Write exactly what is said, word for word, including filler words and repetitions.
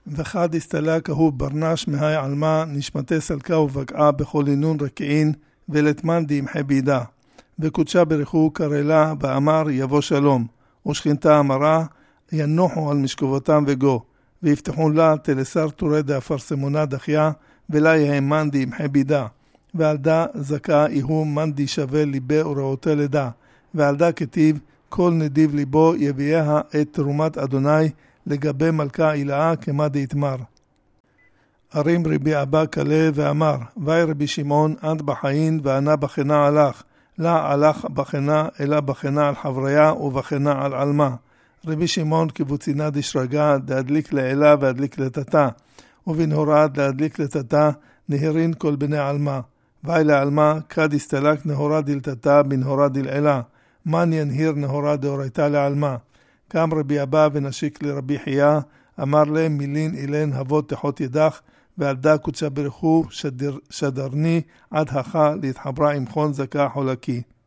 וחד הסתלק ההוא ברנש מהי עלמה נשמתי סלקה ובקעה בכל אינון רקיעין ולתמן דמחי בידה. וקודשה ברכו קרלה ואמר יבוא שלום, ושכינתה אמרה ינוחו על משכבותם וגו, ויפתחון לה תלסר תורי דאפרסמונה דחיה, ולה יהימן דמחי בידה. ועל דה זכה איהו מן די שווה ליבה וראותה לידה, ועל דה כתיב כל נדיב ליבו יביאה את תרומת אדוני לגבי מלכה אילאה כמה דהתמר. הרים רבי אבא קלה ואמר, ואי רבי שמעון עד בחין וענה בחנה הלך, לה הלך בחנה אלא בחנה על חבריה ובחנה על עלמה. רבי שמעון קיבוצינה דשרגה דהדליק לאלה והדליק לתתה, ובנהורד להדליק לתתה נהרין כל בני עלמה. ואי לעלמה כד הסתלק נהורה דלתתה בנהורה דלעלה, מן ינהיר נהורה דהורייתה לעלמה. קם רבי אבא ונשיק לרבי חייה, אמר להם מילין אילן הבות תחות ידך, ועל דה קודשה ברכו שדר, שדרני עד הכה להתחברה עם חון זכה חולקי.